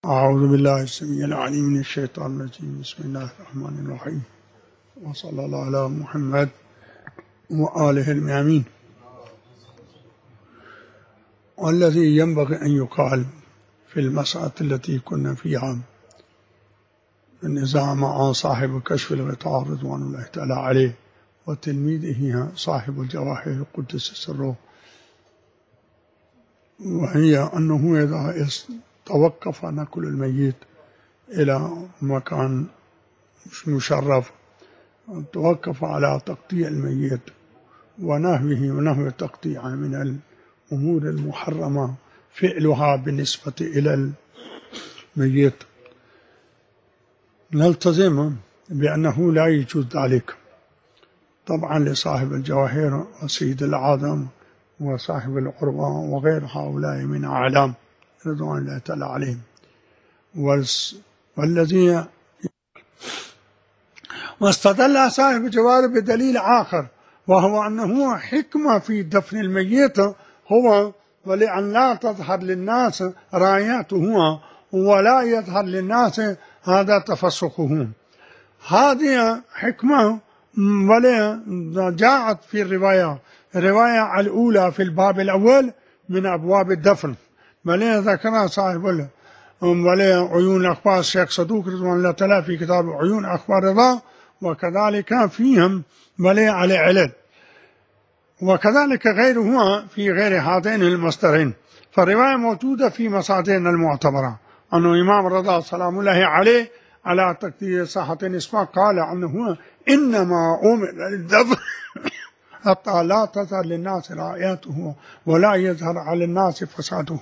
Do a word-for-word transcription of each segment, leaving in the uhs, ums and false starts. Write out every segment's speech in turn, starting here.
أعوذ بالله السميع العليم من الشيطان الرجيم. بسم الله الرحمن الرحيم، وصلى الله على محمد وآله الميامين. والذي ينبغي أن يقال في المسألة التي كنا فيها النزاع مع صاحب كشف الغطاء رضوان الله تعالى عليه وتلميذه صاحب الجواهر قدس سره، وهي أنه إذا توقف نقل الميت إلى مكان مشرف توقف على تقطيع الميت ونهوه ونهو تقطيعه من الأمور المحرمة فعلها بالنسبة إلى الميت، نلتزم بأنه لا يجوز ذلك طبعا لصاحب الجواهر وسيد العالم وصاحب العروة وغير هؤلاء من أعلام رضوان الله تعالى عليهم. والذي واستدل صاحب الجواهر بدليل آخر، وهو أنه حكمة في دفن الميت هو ولأن لا تظهر للناس راياته ولا يظهر للناس هذا تفسخهم. هذه حكمة ولا جاءت في الرواية الرواية الأولى في الباب الأول من أبواب الدفن، ولي ذكرها صاحب ولي عيون الأخبار الشيخ صدوق رضوان الله تعالى في كتاب عيون أخبار رضا، وكذلك فيهم ولي على علل، وكذلك غيره في غير هذين المصدرين. فالرواية موجودة في مصادرنا المعتبرة أنه إمام رضا سلام الله عليه على تقدير صحة النسبة قال أنه إنما أمر للدفن حتى لا تظهر للناس رائته ولا يظهر على الناس فساده.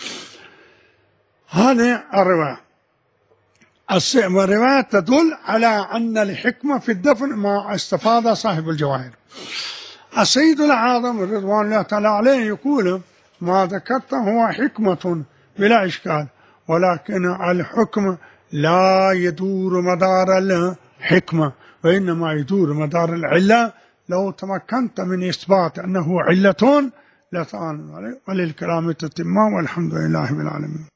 هذه الرواية. والرواية تدل على أن الحكمة في الدفن ما استفاد صاحب الجواهر. السيد العظم رضوان الله تعالى عليه يقول ما ذكرته هو حكمة بلا إشكال، ولكن الحكم لا يدور مدار الحكمة وإنما يدور مدار العلة. لو تمكنت من إثبات أنه علة لكان وللكلام تتمة، والحمد لله رب العالمين.